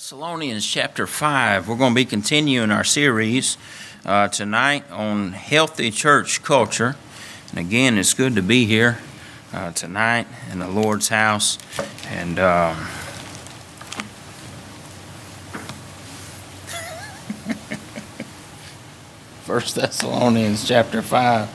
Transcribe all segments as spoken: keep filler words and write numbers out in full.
Thessalonians chapter five. We're going to be continuing our series uh, tonight on healthy church culture. And again, it's good to be here uh, tonight in the Lord's house. And um, First Thessalonians chapter five.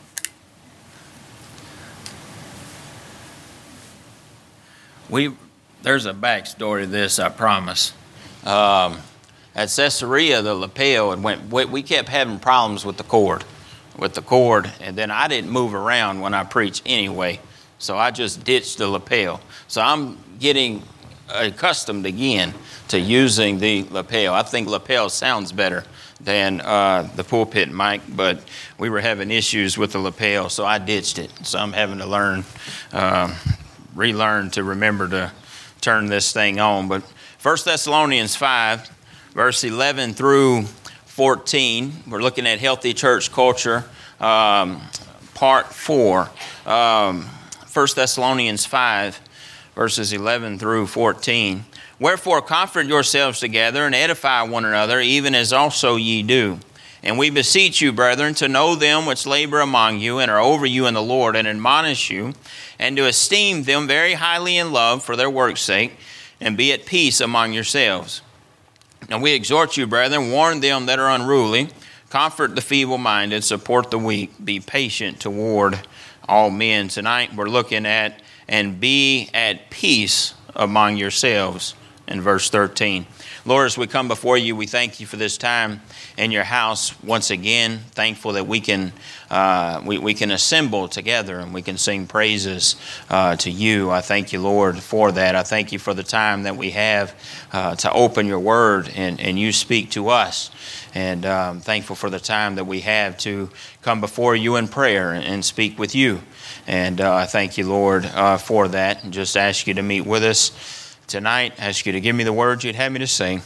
We there's a backstory to this, I promise. Um, at Caesarea, the lapel, it went. We, we kept having problems with the cord, with the cord, and then I didn't move around when I preach anyway, so I just ditched the lapel. So I'm getting accustomed again to using the lapel. I think lapel sounds better than uh, the pulpit mic, but we were having issues with the lapel, so I ditched it. So I'm having to learn, uh, relearn to remember to turn this thing on. But First Thessalonians five, verse eleven through fourteen, we're looking at healthy church culture, um, part four. Um, First Thessalonians five, verses eleven through fourteen. Wherefore comfort yourselves together and edify one another, even as also ye do. And we beseech you, brethren, to know them which labor among you and are over you in the Lord, and admonish you, and to esteem them very highly in love for their work's sake, and be at peace among yourselves. And we exhort you, brethren, warn them that are unruly, comfort the feeble-minded, support the weak, be patient toward all men. Tonight we're looking at, and be at peace among yourselves, in verse thirteen. Lord, as we come before you, we thank you for this time in your house once again. Thankful that we can uh, we, we can assemble together and we can sing praises uh, to you. I thank you, Lord, for that. I thank you for the time that we have uh, to open your word and, and you speak to us. And I'm um, thankful for the time that we have to come before you in prayer and speak with you. And uh, I thank you, Lord, uh, for that. And just ask you to meet with us tonight. Ask you to give me the words you'd have me to say.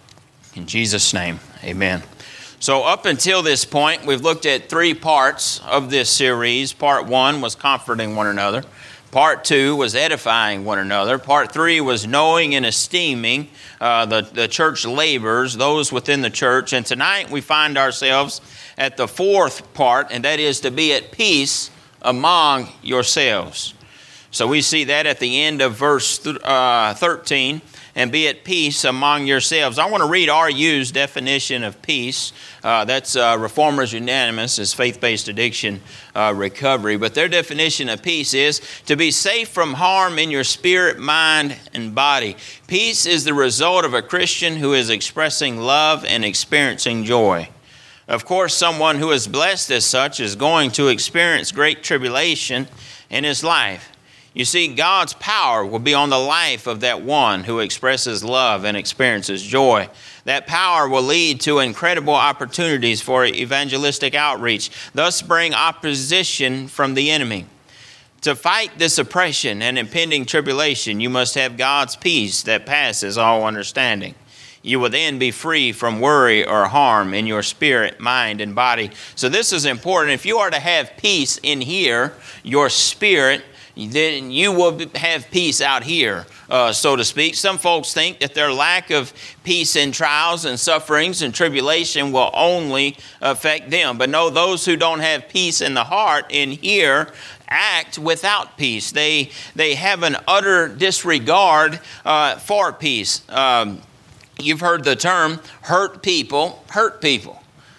In Jesus' name, amen. So up until this point, we've looked at three parts of this series. Part one was comforting one another. Part two was edifying one another. Part three was knowing and esteeming uh, the, the church laborers, those within the church. And tonight we find ourselves at the fourth part, and that is to be at peace among yourselves. So we see that at the end of verse th- uh, thirteen, and be at peace among yourselves. I want to read R U's definition of peace. Uh, that's uh, Reformers Unanimous, is faith-based addiction uh, recovery. But their definition of peace is to be safe from harm in your spirit, mind, and body. Peace is the result of a Christian who is expressing love and experiencing joy. Of course, someone who is blessed as such is going to experience great tribulation in his life. You see, God's power will be on the life of that one who expresses love and experiences joy. That power will lead to incredible opportunities for evangelistic outreach, thus bring opposition from the enemy. To fight this oppression and impending tribulation, you must have God's peace that passes all understanding. You will then be free from worry or harm in your spirit, mind, and body. So this is important. If you are to have peace in here, your spirit, then you will have peace out here, uh, so to speak. Some folks think that their lack of peace in trials and sufferings and tribulation will only affect them. But no, those who don't have peace in the heart in here act without peace. They they have an utter disregard uh, for peace. Um, you've heard the term hurt people, hurt people.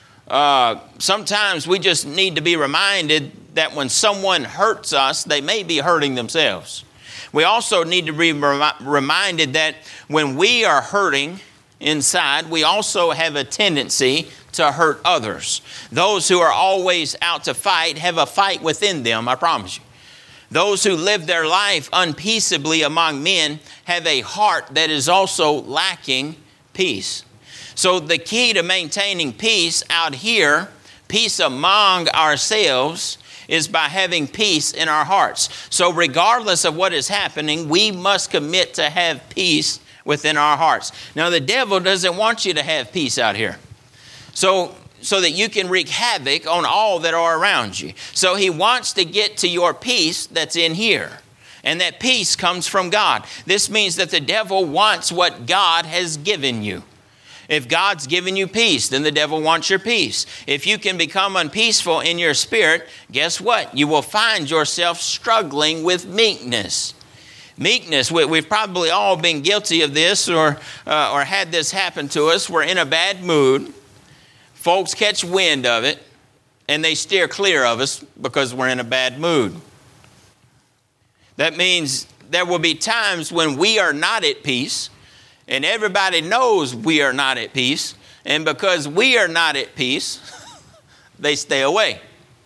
Uh, sometimes we just need to be reminded that when someone hurts us, they may be hurting themselves. We also need to be rem- reminded that when we are hurting inside, we also have a tendency to hurt others. Those who are always out to fight have a fight within them, I promise you. Those who live their life unpeaceably among men have a heart that is also lacking peace. So the key to maintaining peace out here, peace among ourselves, is by having peace in our hearts. So regardless of what is happening, we must commit to have peace within our hearts. Now the devil doesn't want you to have peace out here. So, so that you can wreak havoc on all that are around you. So he wants to get to your peace that's in here. and that peace comes from God. This means that the devil wants what God has given you. If God's given you peace, then the devil wants your peace. If you can become unpeaceful in your spirit, guess what? You will find yourself struggling with meekness. Meekness, we, we've probably all been guilty of this or, uh, or had this happen to us. We're in a bad mood. Folks catch wind of it, and they steer clear of us because we're in a bad mood. That means there will be times when we are not at peace, and everybody knows we are not at peace. And because we are not at peace, they stay away.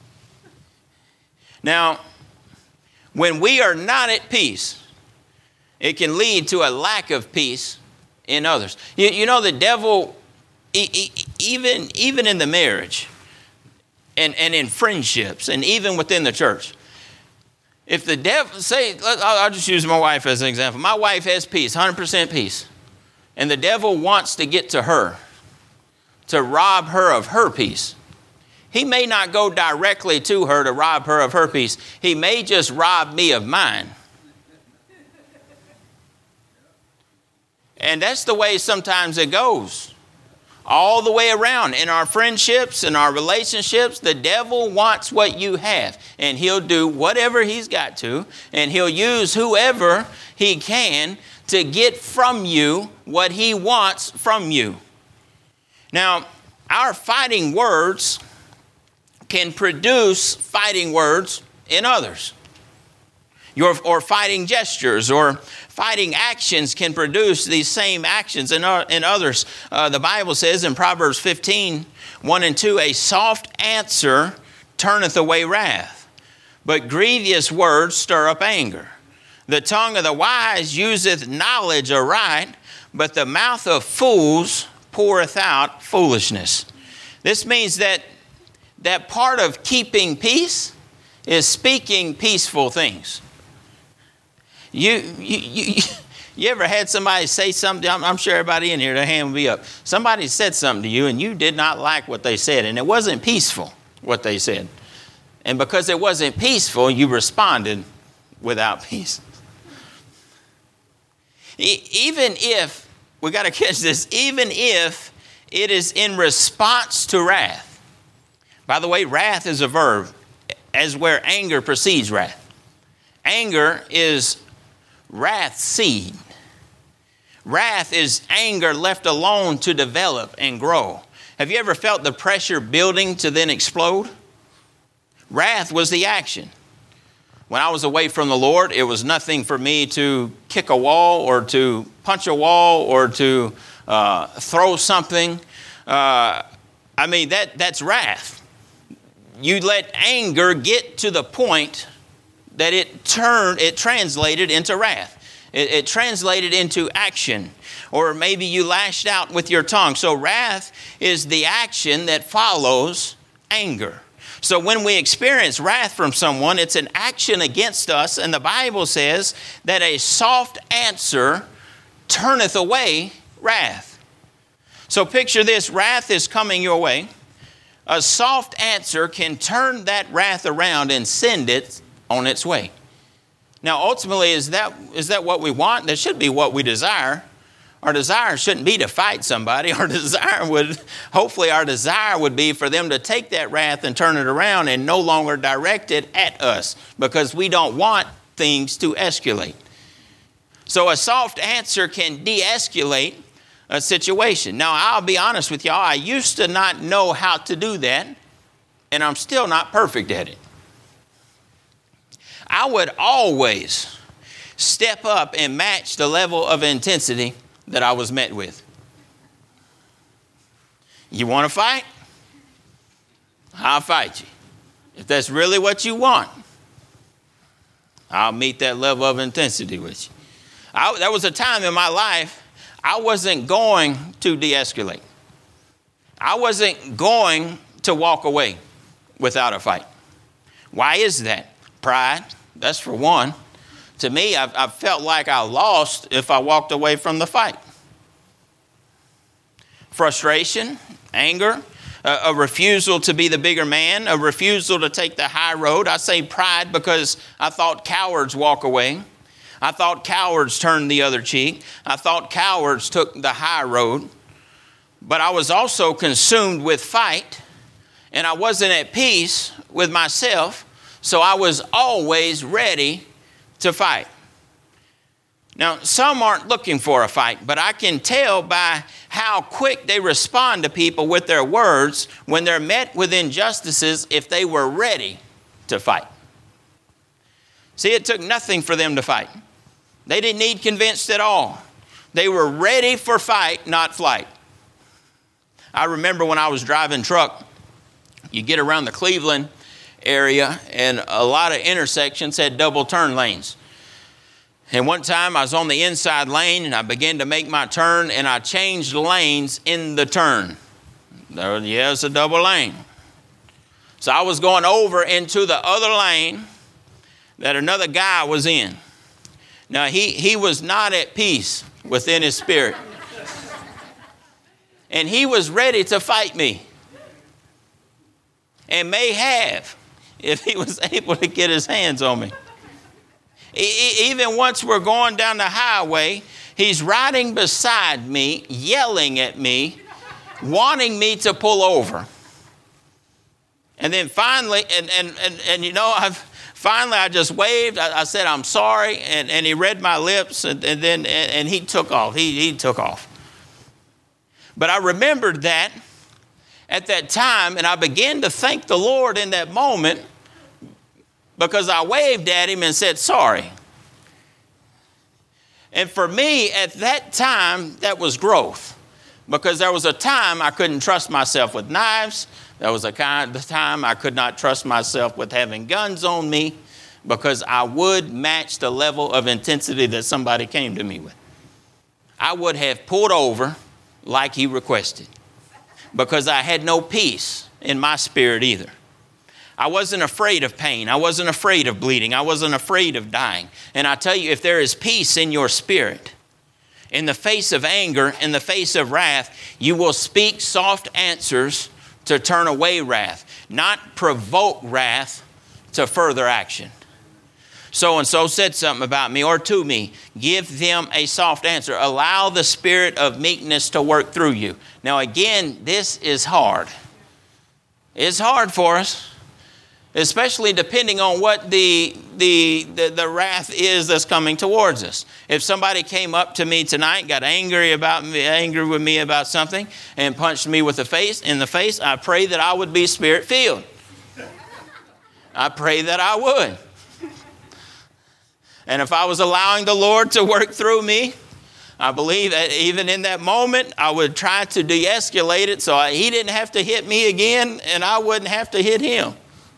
Now, when we are not at peace, it can lead to a lack of peace in others. You, you know, the devil, e- e- even, even in the marriage and, and in friendships and even within the church, if the devil, say, I'll, I'll just use my wife as an example. My wife has peace, one hundred percent peace. And the devil wants to get to her, to rob her of her peace. He may not go directly to her to rob her of her peace. He may just rob me of mine. And that's the way sometimes it goes. All the way around in our friendships, in our relationships, the devil wants what you have. And he'll do whatever he's got to. And he'll use whoever he can to get from you what he wants from you. Now, our fighting words can produce fighting words in others. Your, or fighting gestures or fighting actions can produce these same actions in, uh, in others. Uh, the Bible says in Proverbs fifteen, one and two, a soft answer turneth away wrath, but grievous words stir up anger. The tongue of the wise useth knowledge aright, but the mouth of fools poureth out foolishness. This means that, that part of keeping peace is speaking peaceful things. You, you, you, you ever had somebody say something? I'm, I'm sure everybody in here, their hand will be up. Somebody said something to you and you did not like what they said, and it wasn't peaceful, what they said. And because it wasn't peaceful, you responded without peace. Even if, we got to catch this, even if it is in response to wrath. By the way, wrath is a verb, as where anger precedes wrath. Anger is wrath seed. Wrath is anger left alone to develop and grow. Have you ever felt the pressure building to then explode? Wrath was the action. When I was away from the Lord, it was nothing for me to kick a wall or to punch a wall or to uh, throw something. Uh, I mean, that that's wrath. You let anger get to the point that it turned, it translated into wrath. It, it translated into action. Or maybe you lashed out with your tongue. So wrath is the action that follows anger. So when we experience wrath from someone, it's an action against us. And the Bible says that a soft answer turneth away wrath. So picture this, wrath is coming your way. A soft answer can turn that wrath around and send it on its way. Now, ultimately, is that is that what we want? That should be what we desire. Our desire shouldn't be to fight somebody. Our desire would, hopefully our desire would be for them to take that wrath and turn it around and no longer direct it at us, because we don't want things to escalate. So a soft answer can de-escalate a situation. Now, I'll be honest with y'all, I used to not know how to do that, and I'm still not perfect at it. I would always step up and match the level of intensity that I was met with. You want to fight? I'll fight you. If that's really what you want, I'll meet that level of intensity with you. I, there was a time in my life I wasn't going to de-escalate. I wasn't going to walk away without a fight. Why is that? Pride, that's for one. To me, I've, I've felt like I lost if I walked away from the fight. Frustration, anger, a, a refusal to be the bigger man, a refusal to take the high road. I say pride because I thought cowards walk away. I thought cowards turned the other cheek. I thought cowards took the high road. But I was also consumed with fight, and I wasn't at peace with myself, so I was always ready to fight. Now, some aren't looking for a fight, but I can tell by how quick they respond to people with their words when they're met with injustices if they were ready to fight. See, it took nothing for them to fight. They didn't need convinced at all. They were ready for fight, not flight. I remember when I was driving truck, you get around the Cleveland area and a lot of intersections had double turn lanes. And one time I was on the inside lane and I began to make my turn and I changed lanes in the turn. There, yeah, it's a double lane. So I was going over into the other lane that another guy was in. Now he, he was not at peace within his spirit. And he was ready to fight me. And may have if he was able to get his hands on me. Even once we're going down the highway, he's riding beside me, yelling at me, wanting me to pull over. And then finally, and and and, and you know, I've finally I just waved. I, I said, I'm sorry, and, and he read my lips, and, and then and, and he took off. He he took off. But I remembered that at that time, and I began to thank the Lord in that moment, because I waved at him and said, sorry. And for me, at that time, that was growth. Because there was a time I couldn't trust myself with knives. There was a kind of time I could not trust myself with having guns on me, because I would match the level of intensity that somebody came to me with. I would have pulled over like he requested, because I had no peace in my spirit either. I wasn't afraid of pain. I wasn't afraid of bleeding. I wasn't afraid of dying. And I tell you, if there is peace in your spirit, in the face of anger, in the face of wrath, you will speak soft answers to turn away wrath, not provoke wrath to further action. So-and-so said something about me or to me. Give them a soft answer. Allow the spirit of meekness to work through you. Now again, this is hard. It's hard for us. Especially depending on what the, the, the, the wrath is that's coming towards us. If somebody came up to me tonight, got angry about me, angry with me about something, and punched me with the face in the face, I pray that I would be spirit-filled. I pray that I would. And if I was allowing the Lord to work through me, I believe that even in that moment, I would try to de-escalate it so I, he didn't have to hit me again, and I wouldn't have to hit him.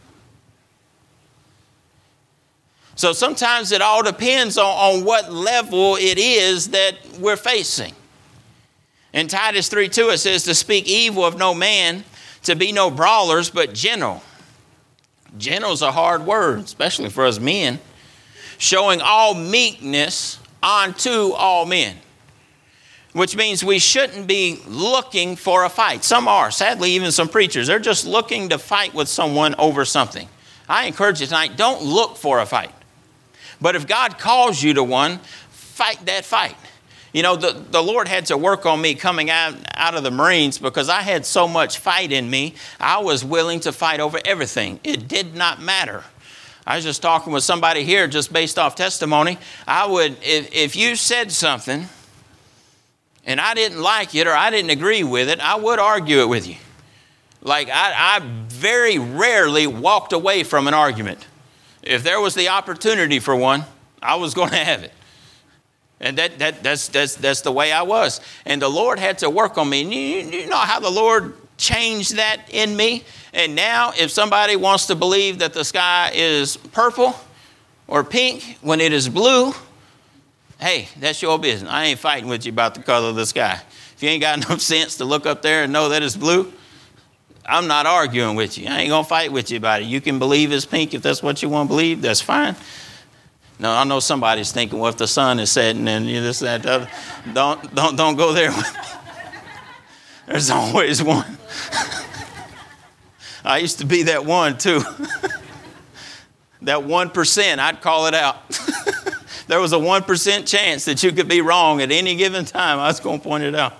So sometimes it all depends on, on what level it is that we're facing. In Titus three two, it says to speak evil of no man, to be no brawlers, but gentle. Gentle is a hard word, especially for us men. Showing all meekness unto all men. Which means we shouldn't be looking for a fight. Some are, sadly, even some preachers. They're just looking to fight with someone over something. I encourage you tonight, don't look for a fight. But if God calls you to one, fight that fight. You know, the, the Lord had to work on me coming out, out of the Marines, because I had so much fight in me. I was willing to fight over everything. It did not matter. I was just talking with somebody here just based off testimony. I would, if, if you said something and I didn't like it or I didn't agree with it, I would argue it with you. Like I, I very rarely walked away from an argument. If there was the opportunity for one, I was going to have it. And that, that that's, that's, that's the way I was. And the Lord had to work on me. And you, you know how the Lord changed that in me? And now if somebody wants to believe that the sky is purple or pink when it is blue, hey, that's your business. I ain't fighting with you about the color of the sky. If you ain't got enough sense to look up there and know that it's blue, I'm not arguing with you. I ain't going to fight with you about it. You can believe it's pink if that's what you want to believe. That's fine. No, I know somebody's thinking, well, if the sun is setting and you know, this, that, the other. Don't, don't, don't go there with me. There's always one. I used to be that one, too. That one percent, I'd call it out. there was a one percent chance that you could be wrong at any given time, I was going to point it out.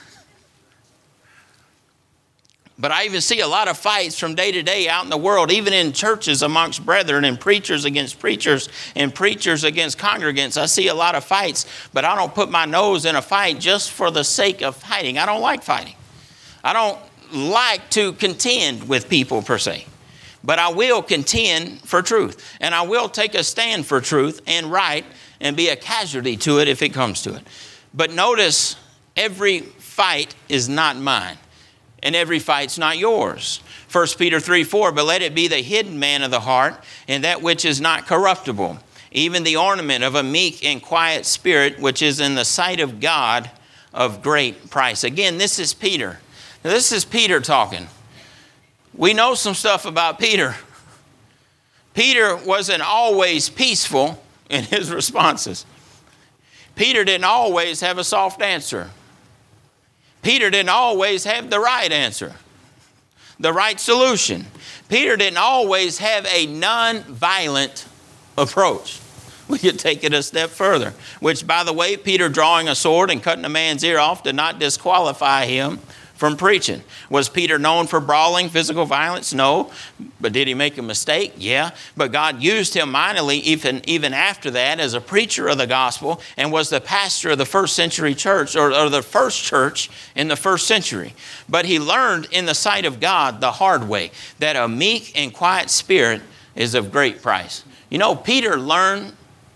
But I even see a lot of fights from day to day out in the world, even in churches amongst brethren, and preachers against preachers and preachers against congregants. I see a lot of fights, but I don't put my nose in a fight just for the sake of fighting. I don't like fighting. I don't like to contend with people per se, but I will contend for truth, and I will take a stand for truth and right and be a casualty to it if it comes to it. But notice, every fight is not mine. And every fight's not yours. First Peter three four, but let it be the hidden man of the heart, and that which is not corruptible, even the ornament of a meek and quiet spirit, which is in the sight of God of great price. Again, this is Peter. Now, this is Peter talking. We know some stuff about Peter. Peter wasn't always peaceful in his responses. Peter didn't always have a soft answer. Peter didn't always have the right answer, the right solution. Peter didn't always have a non-violent approach. We could take it a step further, which, by the way, Peter drawing a sword and cutting a man's ear off did not disqualify him from preaching. Was Peter known for brawling, physical violence? No. But did he make a mistake? Yeah. But God used him mightily even, even after that as a preacher of the gospel, and was the pastor of the first century church, or, or the first church in the first century. But he learned in the sight of God the hard way, that a meek and quiet spirit is of great price. You know, Peter learned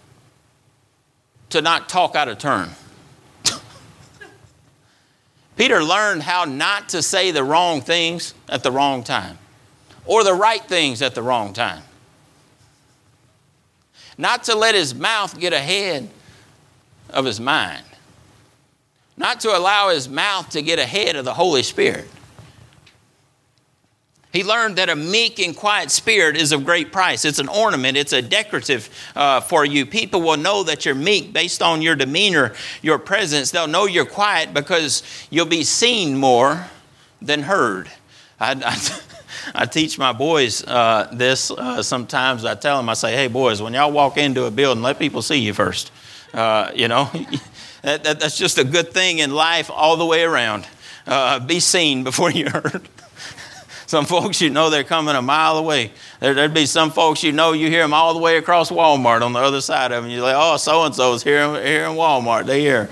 to not talk out of turn. Peter learned how not to say the wrong things at the wrong time, or the right things at the wrong time. Not to let his mouth get ahead of his mind. Not to allow his mouth to get ahead of the Holy Spirit. He learned that a meek and quiet spirit is of great price. It's an ornament. It's a decorative uh, for you. People will know that you're meek based on your demeanor, your presence. They'll know you're quiet because you'll be seen more than heard. I, I, I teach my boys uh, this uh, sometimes. I tell them, I say, hey, boys, when y'all walk into a building, let people see you first. Uh, you know, that, that, that's just a good thing in life all the way around. Uh, be seen before you're heard. Some folks you know they're coming a mile away. There, there'd be some folks you know you hear them all the way across Walmart on the other side of them. You're like, oh, so-and-so's here, here in Walmart. They're here.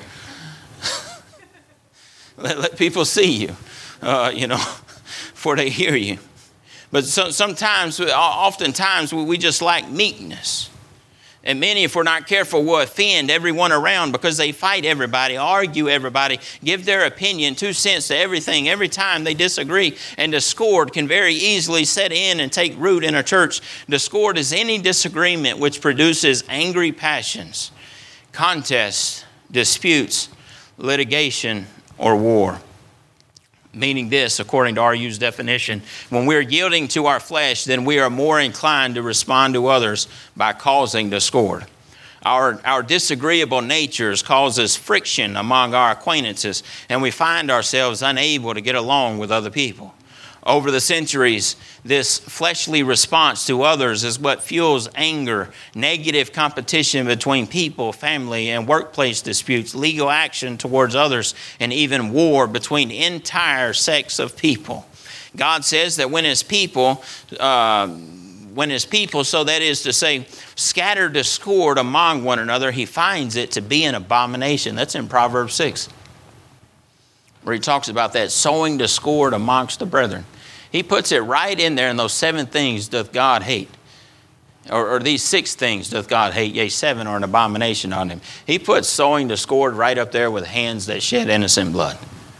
let, let people see you, uh, you know, before they hear you. But so, sometimes, oftentimes, we just lack meekness. And many, if we're not careful, will offend everyone around because they fight everybody, argue everybody, give their opinion, two cents to everything every time they disagree. And discord can very easily set in and take root in a church. Discord is any disagreement which produces angry passions, contests, disputes, litigation, or war. Meaning this, according to R U's definition, when we're yielding to our flesh, then we are more inclined to respond to others by causing discord. Our, our disagreeable natures causes friction among our acquaintances, and we find ourselves unable to get along with other people. Over the centuries, this fleshly response to others is what fuels anger, negative competition between people, family, and workplace disputes, legal action towards others, and even war between entire sects of people. God says that when his people, uh, when his people, so that is to say, scatter discord among one another, he finds it to be an abomination. That's in Proverbs six. Where he talks about that, sowing discord amongst the brethren. He puts it right in there in those seven things doth God hate. Or, or these six things doth God hate, yea, seven are an abomination on him. He puts sowing discord right up there with hands that shed innocent blood.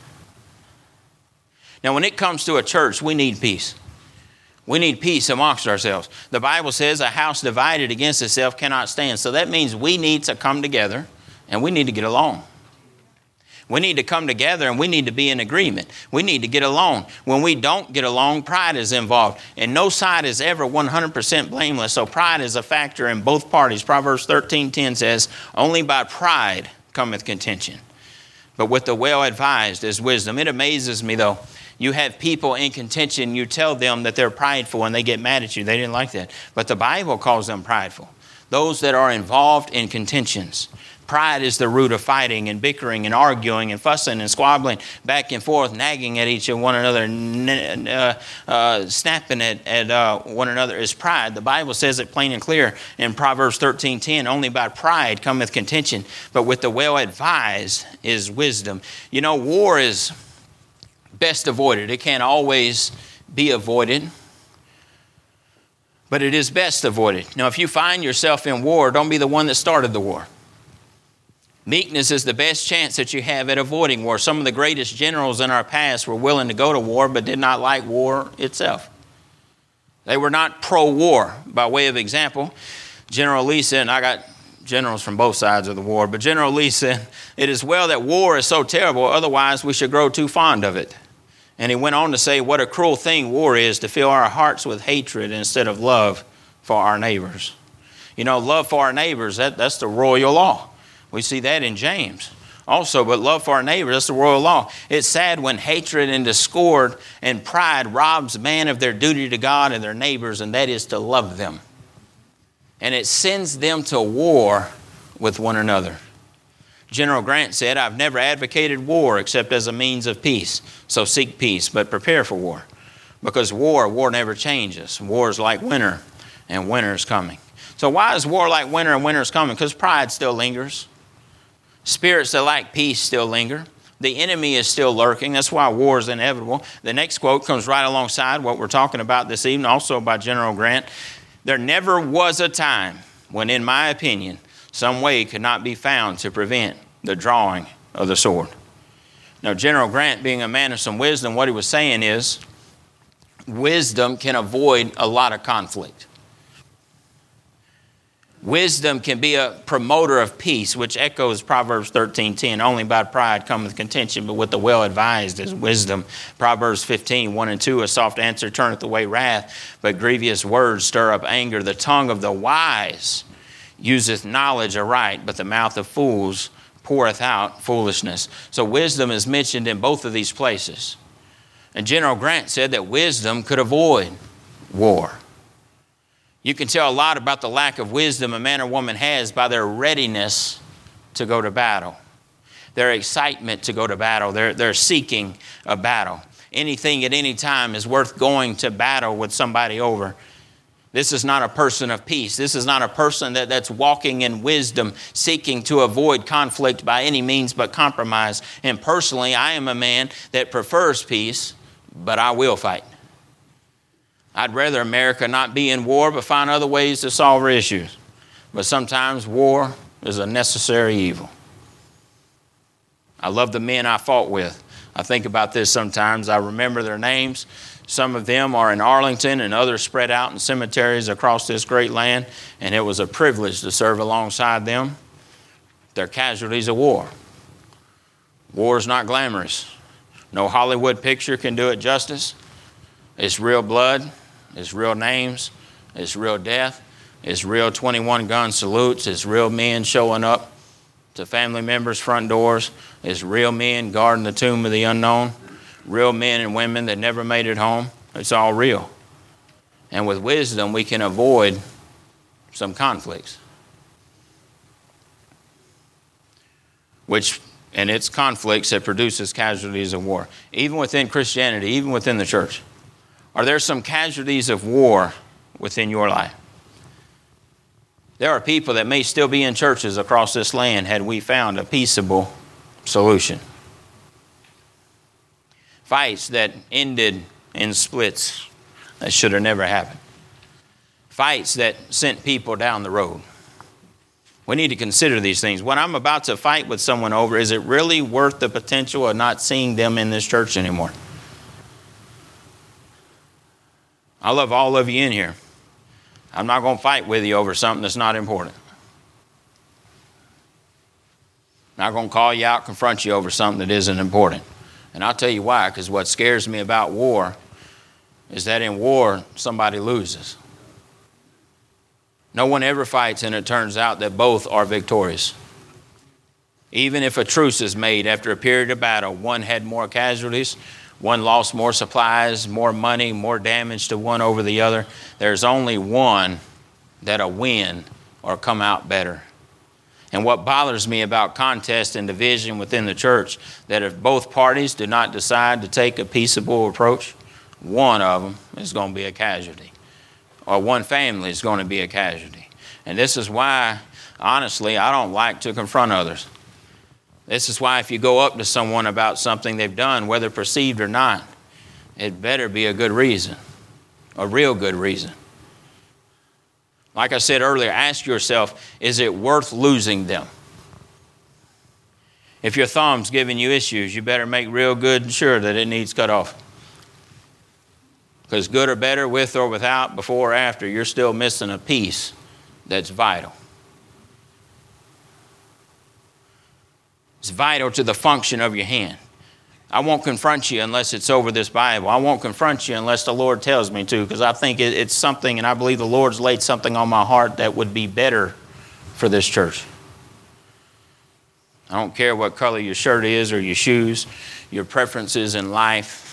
Now, when it comes to a church, we need peace. We need peace amongst ourselves. The Bible says a house divided against itself cannot stand. So that means we need to come together and we need to get along. We need to come together and we need to be in agreement. We need to get along. When we don't get along, pride is involved. And no side is ever one hundred percent blameless. So pride is a factor in both parties. Proverbs thirteen ten says, only by pride cometh contention, but with the well-advised is wisdom. It amazes me though. You have people in contention, you tell them that they're prideful and they get mad at you. They didn't like that. But the Bible calls them prideful. those that are involved in contentions. Pride is the root of fighting and bickering and arguing and fussing and squabbling back and forth, nagging at each and one another, uh, uh, snapping at, at uh, one another is pride. The Bible says it plain and clear in Proverbs thirteen ten, only by pride cometh contention, but with the well advised is wisdom. You know, war is best avoided. It can't always be avoided, but it is best avoided. Now, if you find yourself in war, don't be the one that started the war. Meekness is the best chance that you have at avoiding war. Some of the greatest generals in our past were willing to go to war, but did not like war itself. They were not pro-war. By way of example, General Lee said, and I got generals from both sides of the war, but General Lee said, it is well that war is so terrible, otherwise we should grow too fond of it. And he went on to say, what a cruel thing war is, to fill our hearts with hatred instead of love for our neighbors. You know, love for our neighbors, that, that's the royal law. We see that in James also, but love for our neighbor, that's the royal law. It's sad when hatred and discord and pride robs man of their duty to God and their neighbors, and that is to love them. And it sends them to war with one another. General Grant said, I've never advocated war except as a means of peace. So seek peace, but prepare for war. Because war, war never changes. War is like winter, and winter is coming. So why is war like winter and winter is coming? Because pride still lingers. Spirits that lack peace still linger. The enemy is still lurking. That's why war is inevitable. The next quote comes right alongside what we're talking about this evening, also by General Grant. There never was a time when, in my opinion, some way could not be found to prevent the drawing of the sword. Now, General Grant, being a man of some wisdom, what he was saying is, wisdom can avoid a lot of conflict. Wisdom can be a promoter of peace, which echoes Proverbs thirteen ten. Only by pride cometh contention, but with the well-advised is wisdom. Proverbs fifteen one and two, a soft answer turneth away wrath, but grievous words stir up anger. The tongue of the wise useth knowledge aright, but the mouth of fools poureth out foolishness. So wisdom is mentioned in both of these places. And General Grant said that wisdom could avoid war. You can tell a lot about the lack of wisdom a man or woman has by their readiness to go to battle, their excitement to go to battle, their, their seeking a battle. Anything at any time is worth going to battle with somebody over. This is not a person of peace. This is not a person that, that's walking in wisdom, seeking to avoid conflict by any means but compromise. And personally, I am a man that prefers peace, but I will fight. I'd rather America not be in war, but find other ways to solve our issues. But sometimes war is a necessary evil. I love the men I fought with. I think about this sometimes. I remember their names. Some of them are in Arlington and others spread out in cemeteries across this great land. And it was a privilege to serve alongside them. They're casualties of war. War is not glamorous. No Hollywood picture can do it justice. It's real blood. It's real names. It's real death. It's real twenty-one gun salutes. It's real men showing up to family members' front doors. It's real men guarding the tomb of the unknown. Real men and women that never made it home. It's all real. And with wisdom, we can avoid some conflicts. Which, and it's conflicts that produces casualties of war. Even within Christianity, even within the church. Are there some casualties of war within your life? There are people that may still be in churches across this land had we found a peaceable solution. Fights that ended in splits that should have never happened. Fights that sent people down the road. We need to consider these things. What I'm about to fight with someone over, is it really worth the potential of not seeing them in this church anymore? I love all of you in here. I'm not going to fight with you over something that's not important. I'm not going to call you out, confront you over something that isn't important. And I'll tell you why, because what scares me about war is that in war, somebody loses. No one ever fights and it turns out that both are victorious. Even if a truce is made after a period of battle, one had more casualties, one lost more supplies, more money, more damage to one over the other. There's only one that a win or come out better. And what bothers me about contest and division within the church, that if both parties do not decide to take a peaceable approach, one of them is going to be a casualty, or one family is going to be a casualty. And this is why, honestly, I don't like to confront others. This is why if you go up to someone about something they've done, whether perceived or not, it better be a good reason, a real good reason. Like I said earlier, ask yourself, is it worth losing them? If your thumb's giving you issues, you better make real good and sure that it needs cut off. Because good or better, with or without, before or after, you're still missing a piece that's vital. It's vital to the function of your hand. I won't confront you unless it's over this Bible. I won't confront you unless the Lord tells me to, because I think it, it's something, and I believe the Lord's laid something on my heart that would be better for this church. I don't care what color your shirt is or your shoes, your preferences in life.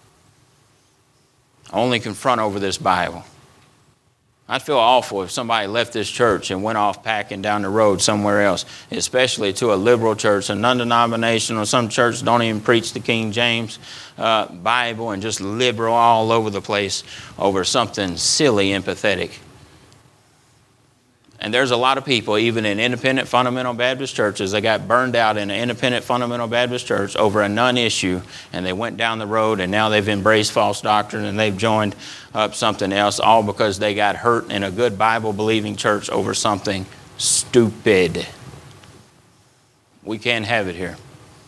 I only confront over this Bible. I'd feel awful if somebody left this church and went off packing down the road somewhere else, especially to a liberal church, a non-denominational. Some churches don't even preach the King James uh, Bible, and just liberal all over the place over something silly and pathetic. And there's a lot of people, even in independent fundamental Baptist churches, that got burned out in an independent fundamental Baptist church over a non-issue, and they went down the road, and now they've embraced false doctrine, and they've joined up something else, all because they got hurt in a good Bible-believing church over something stupid. We can't have it here.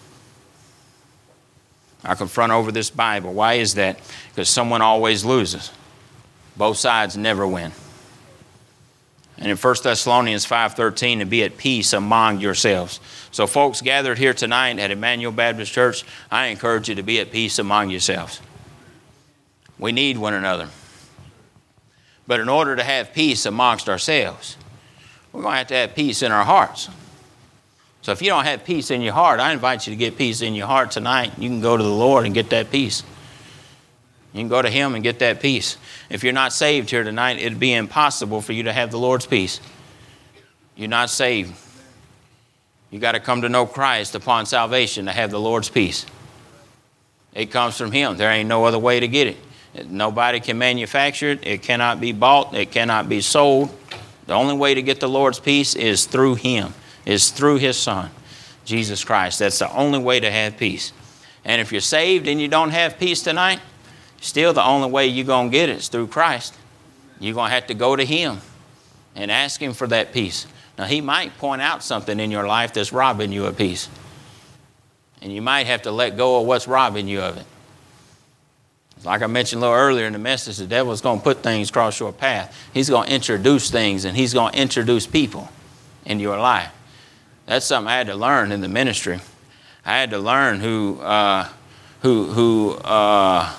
I confront over this Bible. Why is that? Because someone always loses. Both sides never win. And in First Thessalonians five thirteen, to be at peace among yourselves. So folks gathered here tonight at Emmanuel Baptist Church, I encourage you to be at peace among yourselves. We need one another. But in order to have peace amongst ourselves, we're going to have to have peace in our hearts. So if you don't have peace in your heart, I invite you to get peace in your heart tonight. You can go to the Lord and get that peace. You can go to Him and get that peace. If you're not saved here tonight, it'd be impossible for you to have the Lord's peace. You're not saved. You got to come to know Christ upon salvation to have the Lord's peace. It comes from Him. There ain't no other way to get it. Nobody can manufacture it. It cannot be bought. It cannot be sold. The only way to get the Lord's peace is through Him, is through His Son, Jesus Christ. That's the only way to have peace. And if you're saved and you don't have peace tonight, still the only way you're going to get it is through Christ. You're going to have to go to Him and ask Him for that peace. Now, He might point out something in your life that's robbing you of peace. And you might have to let go of what's robbing you of it. Like I mentioned a little earlier in the message, the devil's going to put things across your path. He's going to introduce things, and he's going to introduce people in your life. That's something I had to learn in the ministry. I had to learn who, uh, who, who, uh,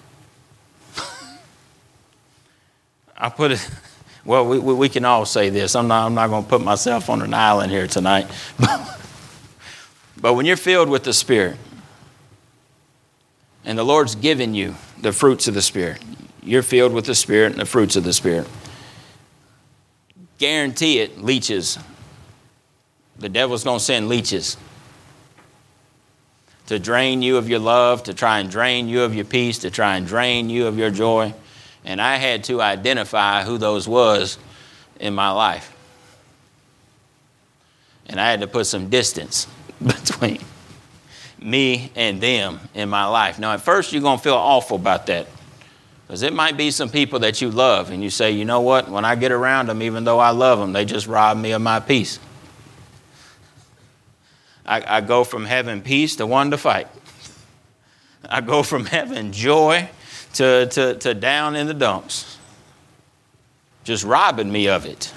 I put it, well, we, we, we can all say this. I'm not, I'm not going to put myself on an island here tonight. But when you're filled with the Spirit, and the Lord's given you the fruits of the Spirit, you're filled with the Spirit and the fruits of the Spirit, guarantee it, leeches. The devil's going to send leeches to drain you of your love, to try and drain you of your peace, to try and drain you of your joy. And I had to identify who those was in my life. And I had to put some distance between me and them in my life. Now, at first, you're going to feel awful about that. Because it might be some people that you love, and you say, you know what? When I get around them, even though I love them, they just rob me of my peace. I, I go from having peace to wanting to fight. I go from having joy to, to, to down in the dumps. Just robbing me of it.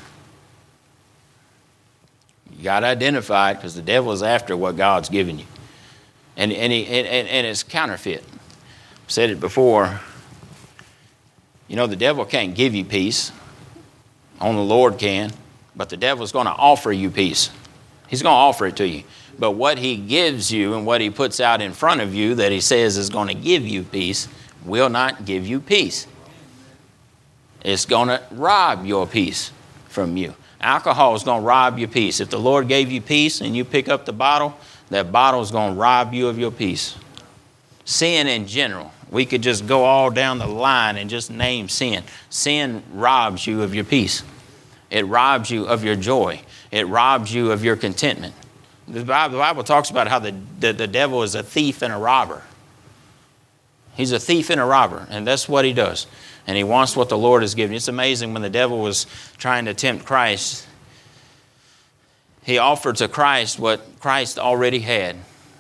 You got to identify it, because the devil is after what God's given you. And, and, he, and, and it's counterfeit. I've said it before. You know, the devil can't give you peace. Only the Lord can. But the devil's going to offer you peace. He's going to offer it to you. But what he gives you and what he puts out in front of you that he says is going to give you peace will not give you peace. It's going to rob your peace from you. Alcohol is going to rob your peace. If the Lord gave you peace and you pick up the bottle, that bottle is going to rob you of your peace. Sin in general. We could just go all down the line and just name sin. Sin robs you of your peace. It robs you of your joy. It robs you of your contentment. The Bible, the Bible talks about how the, the, the devil is a thief and a robber. He's a thief and a robber, and that's what he does. And he wants what the Lord has given. It's amazing when the devil was trying to tempt Christ, he offered to Christ what Christ already had.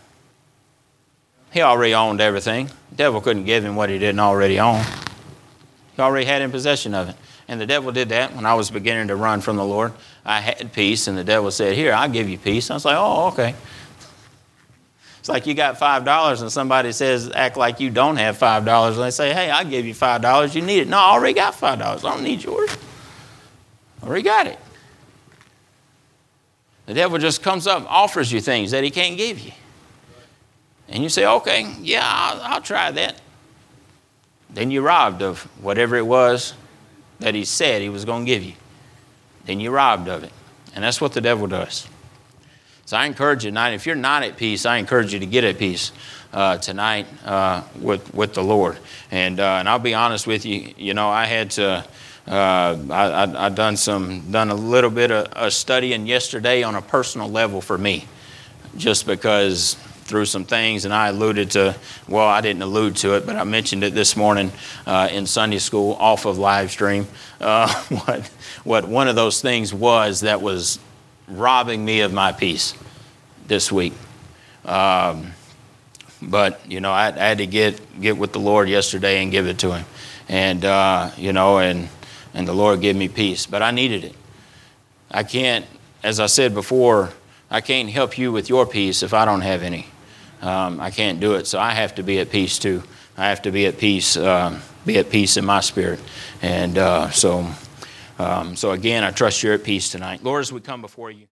He already owned everything. The devil couldn't give him what he didn't already own. He already had in possession of it. And the devil did that when I was beginning to run from the Lord. I had peace, and the devil said, here, I'll give you peace. I was like, oh, okay. It's like you got five dollars and somebody says, act like you don't have five dollars. And they say, hey, I'll give you five dollars. You need it. No, I already got five dollars. I don't need yours. I already got it. The devil just comes up and offers you things that he can't give you. And you say, okay, yeah, I'll, I'll try that. Then you're robbed of whatever it was that he said he was going to give you. Then you're robbed of it. And that's what the devil does. So I encourage you tonight, if you're not at peace, I encourage you to get at peace uh, tonight uh, with, with the Lord. And uh, and I'll be honest with you, you know, I had to, uh, I, I, I done some, done a little bit of, of studying yesterday on a personal level for me. Just because through some things, and I alluded to, well, I didn't allude to it, but I mentioned it this morning uh, in Sunday school off of live stream. Uh, what, what one of those things was that was robbing me of my peace this week. Um, but, you know, I, I had to get, get with the Lord yesterday and give it to him. And, uh, you know, and, and the Lord gave me peace. But I needed it. I can't, as I said before, I can't help you with your peace if I don't have any. Um, I can't do it. So I have to be at peace too. I have to be at peace, um, be at peace in my spirit. And uh, so, um, so again, I trust you're at peace tonight. Lord, as we come before you.